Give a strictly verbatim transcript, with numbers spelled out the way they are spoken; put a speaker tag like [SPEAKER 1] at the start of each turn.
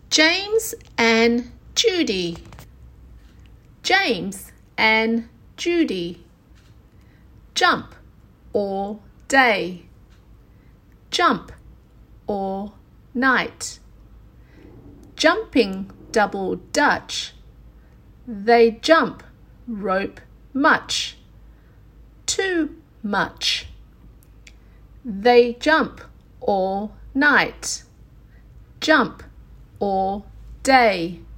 [SPEAKER 1] James and Judy. James and Judy. Jump all day. Jump all night. Jumping double Dutch. They jump rope much. Too much. They jump all night. Jump all day.